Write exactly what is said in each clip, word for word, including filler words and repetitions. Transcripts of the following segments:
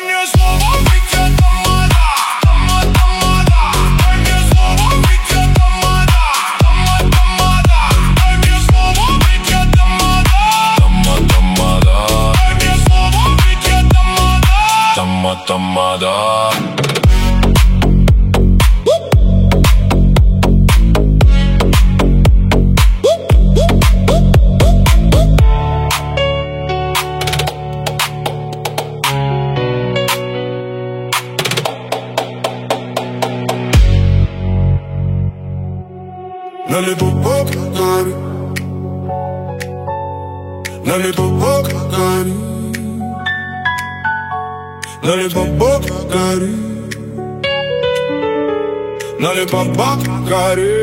мне слово Витя Тамада. Тамада, дай мне слово Витя Тамада. Тамада, дай мне слово Витя Тамада. Тамада, дай мне слово Витя Тамада. Тамада. Налипопок гори, налипопок гори, налипопок гори, налипопок гори.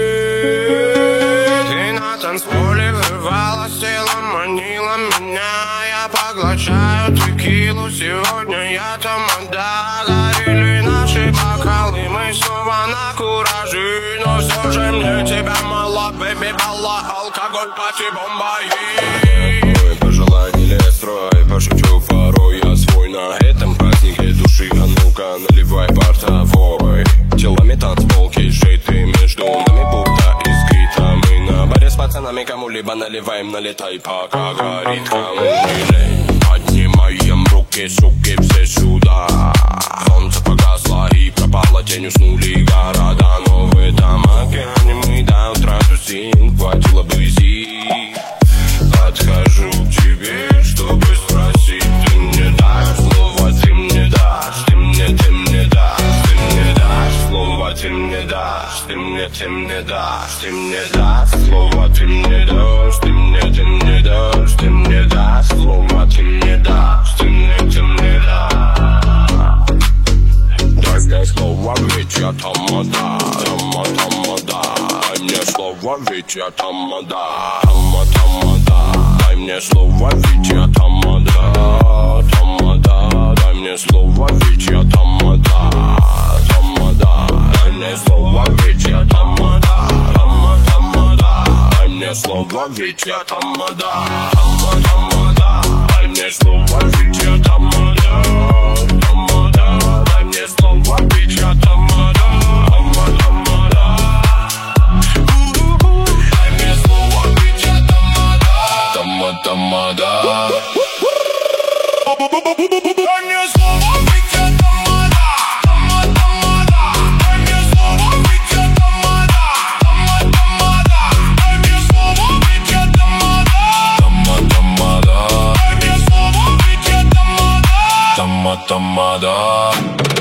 Ты на танцполе вырвалась, тело манила меня. Я поглощаю текилу, сегодня я тамада. Горели наши бокалы, мы снова на кураже. Но все же мне тебя мало, бэби, балла, алкоголь, пати, бомба и... Ой, пожелай, не лезь, строй, пошучу порой. Я свой на этом празднике души. А ну-ка, наливай портовой. Телами танцпол, кейшиты между нами будто искрита. Мы на баре с пацанами кому-либо наливаем, налетай, пока горит. Кому не лень, поднимаем руки, суки, все сюда. Солнце погасло и пропало, тень, уснули города. Но в этом океане мы до утра тусим, хватило бы зи. Подхожу к тебе, чтобы спросить. Ты мне дашь слово, ты мне дашь. Ты мне, ты мне дашь, ты мне дашь слово, ты мне дашь. Ты мне, ты мне дашь, ты мне дашь слово, ты мне дашь. Ты мне, ты мне дашь, ты мне дашь слово, ты мне дашь. Ты мне, ты мне дашь. Дай мне слово, ведь я тамада, тама, тамада. Дай мне слово, ведь я тамада, тама, тамада. Дай мне слово, ведь я тамада, тамада. Дай мне слово, ведь я тамада, тамада. Дай мне слово, ведь я тамада, тама, тамада. Дай мне слово, ведь я тамада, тама, тамада. Дай мне слово, ведь я тамада, тамада. Дай мне слово, ведь я тамада, тама, тамада. Дай мне слово, ведь я тамада, тама, тамада. Дай мне слово Витя Тамада. Тамада, дай мне слово Витя Тамада. Тамада, дай мне слово Витя Тамада. Тамада, дай мне слово Витя Тамада. Тамада.